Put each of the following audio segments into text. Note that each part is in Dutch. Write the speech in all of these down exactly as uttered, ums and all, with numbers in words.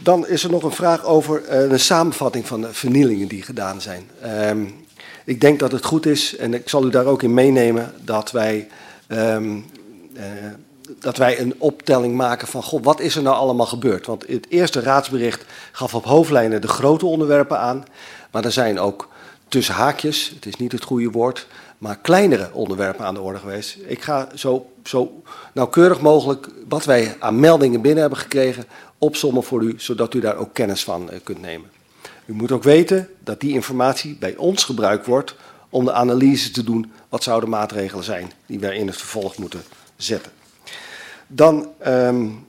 Dan is er nog een vraag over uh, een samenvatting van de vernielingen die gedaan zijn. Um, ik denk dat het goed is, en ik zal u daar ook in meenemen, dat wij, um, uh, dat wij een optelling maken van, god, wat is er nou allemaal gebeurd? Want het eerste raadsbericht gaf op hoofdlijnen de grote onderwerpen aan, maar er zijn ook tussen haakjes, het is niet het goede woord, maar kleinere onderwerpen aan de orde geweest. Ik ga zo, zo nauwkeurig mogelijk wat wij aan meldingen binnen hebben gekregen opsommen voor u, zodat u daar ook kennis van uh, kunt nemen. U moet ook weten dat die informatie bij ons gebruikt wordt om de analyse te doen. Wat zouden maatregelen zijn die wij in het vervolg moeten zetten. Dan, um,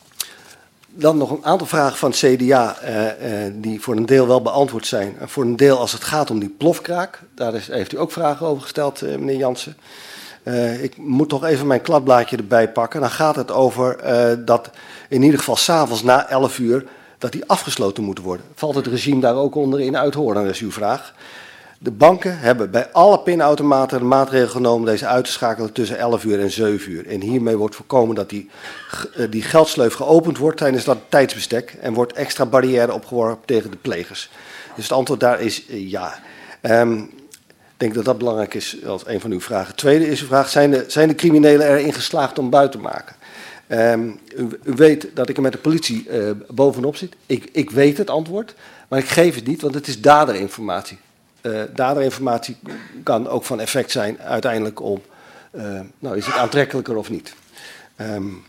dan nog een aantal vragen van het C D A uh, uh, die voor een deel wel beantwoord zijn. En voor een deel als het gaat om die plofkraak. Daar is, heeft u ook vragen over gesteld, uh, meneer Jansen. Uh, ik moet toch even mijn kladblaadje erbij pakken. Dan gaat het over uh, dat in ieder geval 's avonds na elf uur... dat die afgesloten moeten worden. Valt het regime daar ook onder in Uithoorn, dat is uw vraag. De banken hebben bij alle pinautomaten de maatregel genomen deze uit te schakelen tussen elf uur en zeven uur. En hiermee wordt voorkomen dat die, die geldsleuf geopend wordt tijdens dat tijdsbestek en wordt extra barrière opgeworpen tegen de plegers. Dus het antwoord daar is uh, ja. Um, Ik denk dat dat belangrijk is als een van uw vragen. Tweede is uw vraag, zijn de, zijn de criminelen erin geslaagd om buiten te maken? Um, u, u weet dat ik er met de politie uh, bovenop zit. Ik, ik weet het antwoord, maar ik geef het niet, want het is daderinformatie. Uh, daderinformatie kan ook van effect zijn uiteindelijk om, uh, nou is het aantrekkelijker of niet. Um,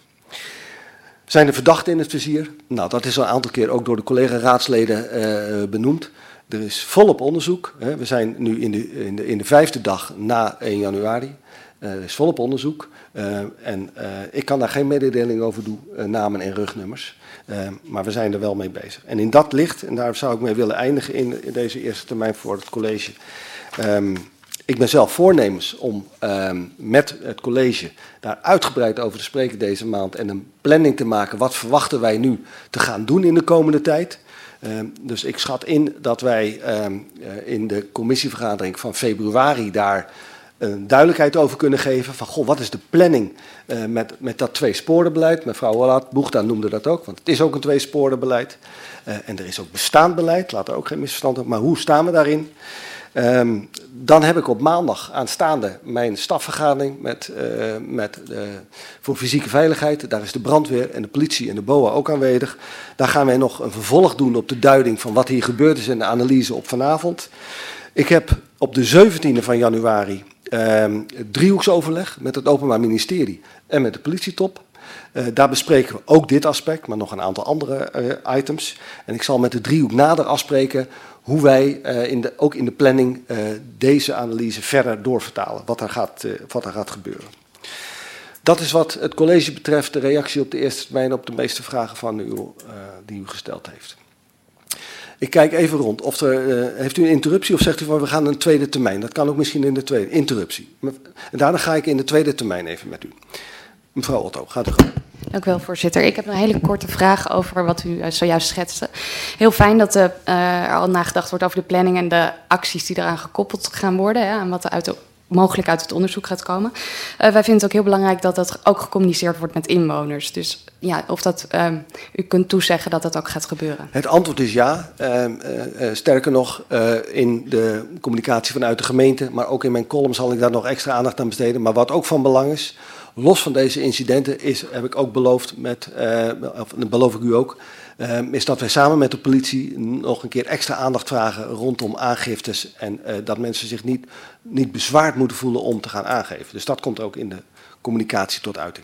zijn er verdachten in het vizier? Nou, dat is al een aantal keer ook door de collega-raadsleden uh, benoemd. Er is volop onderzoek. Hè. We zijn nu in de, in, de, in de vijfde dag na één januari. Uh, er is volop onderzoek. Uh, en uh, ik kan daar geen mededeling over doen, uh, namen en rugnummers. Uh, maar we zijn er wel mee bezig. En in dat licht, en daar zou ik mee willen eindigen in, in deze eerste termijn voor het college. Um, ik ben zelf voornemens om um, met het college daar uitgebreid over te spreken deze maand. En een planning te maken. Wat verwachten wij nu te gaan doen in de komende tijd? Um, dus ik schat in dat wij um, uh, in de commissievergadering van februari daar een duidelijkheid over kunnen geven. Van, goh, wat is de planning uh, met, met dat tweesporenbeleid? Mevrouw Hollaat Boegda noemde dat ook, want het is ook een tweesporenbeleid. Uh, en er is ook bestaand beleid, laat er ook geen misverstand op. Maar hoe staan we daarin? Um, dan heb ik op maandag aanstaande mijn stafvergadering met, uh, met, uh, voor fysieke veiligheid. Daar is de brandweer en de politie en de B O A ook aanwezig. Daar gaan wij nog een vervolg doen op de duiding van wat hier gebeurd is en de analyse op vanavond. Ik heb op de zeventiende van januari um, driehoeksoverleg met het Openbaar Ministerie en met de politietop. Uh, daar bespreken we ook dit aspect, maar nog een aantal andere uh, items. En ik zal met de driehoek nader afspreken hoe wij uh, in de, ook in de planning uh, deze analyse verder doorvertalen, wat er, gaat, uh, wat er gaat gebeuren. Dat is wat het college betreft de reactie op de eerste termijn op de meeste vragen van u, uh, die u gesteld heeft. Ik kijk even rond. Of er, uh, heeft u een interruptie of zegt u van we gaan een tweede termijn? Dat kan ook misschien in de tweede. Interruptie. En daarna ga ik in de tweede termijn even met u. Mevrouw Otto, gaat u gang. Dank u wel, voorzitter. Ik heb een hele korte vraag over wat u zojuist schetste. Heel fijn dat uh, er al nagedacht wordt over de planning en de acties die eraan gekoppeld gaan worden. Hè, en wat er uit de, mogelijk uit het onderzoek gaat komen. Uh, wij vinden het ook heel belangrijk dat dat ook gecommuniceerd wordt met inwoners. Dus ja, of dat uh, u kunt toezeggen dat dat ook gaat gebeuren. Het antwoord is ja. Uh, uh, sterker nog, uh, in de communicatie vanuit de gemeente, maar ook in mijn column zal ik daar nog extra aandacht aan besteden. Maar wat ook van belang is, los van deze incidenten is, heb ik ook beloofd, met, uh, of beloof ik u ook, uh, is dat wij samen met de politie nog een keer extra aandacht vragen rondom aangiftes en uh, dat mensen zich niet, niet bezwaard moeten voelen om te gaan aangeven. Dus dat komt ook in de communicatie tot uiting.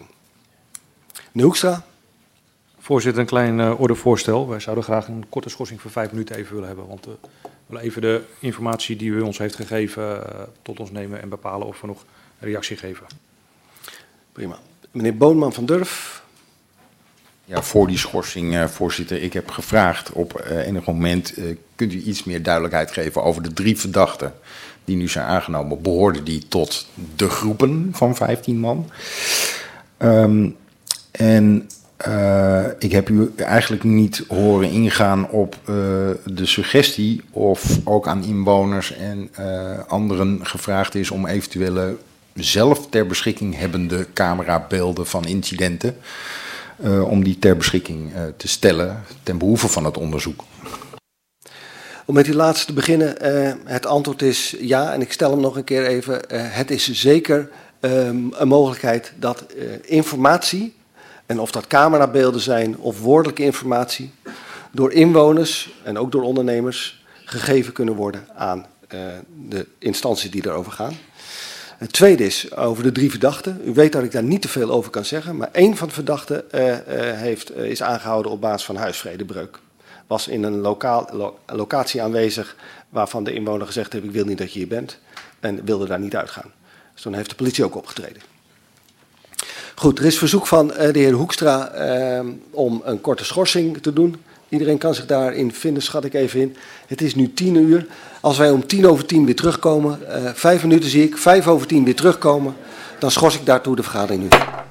Meneer Hoekstra. Voorzitter, een klein uh, ordevoorstel. Wij zouden graag een korte schorsing voor vijf minuten even willen hebben, want uh, we willen even de informatie die u ons heeft gegeven uh, tot ons nemen en bepalen of we nog een reactie geven. Prima. Meneer Boonman van Durf. Ja, voor die schorsing, uh, voorzitter. Ik heb gevraagd op uh, enig moment, uh, kunt u iets meer duidelijkheid geven over de drie verdachten die nu zijn aangenomen. Behoorden die tot de groepen van vijftien man? Um, en uh, ik heb u eigenlijk niet horen ingaan op uh, de suggestie of ook aan inwoners en uh, anderen gevraagd is om eventuele zelf ter beschikking hebbende camerabeelden van incidenten uh, om die ter beschikking uh, te stellen ten behoeve van het onderzoek? Om met die laatste te beginnen, uh, het antwoord is ja, en ik stel hem nog een keer even. Uh, het is zeker um, een mogelijkheid dat uh, informatie, en of dat camerabeelden zijn of woordelijke informatie, door inwoners en ook door ondernemers gegeven kunnen worden aan uh, de instanties die daarover gaan. Het tweede is over de drie verdachten. U weet dat ik daar niet te veel over kan zeggen, maar één van de verdachten uh, uh, heeft, uh, is aangehouden op basis van huisvredebreuk. Was in een lokaal, lo, locatie aanwezig waarvan de inwoner gezegd heeft: ik wil niet dat je hier bent, en wilde daar niet uitgaan. Dus toen heeft de politie ook opgetreden. Goed, er is verzoek van uh, de heer Hoekstra uh, om een korte schorsing te doen. Iedereen kan zich daarin vinden, schat ik even in. Het is nu tien uur. Als wij om tien over tien weer terugkomen, uh, vijf minuten zie ik, vijf over tien weer terugkomen, dan schors ik daartoe de vergadering nu.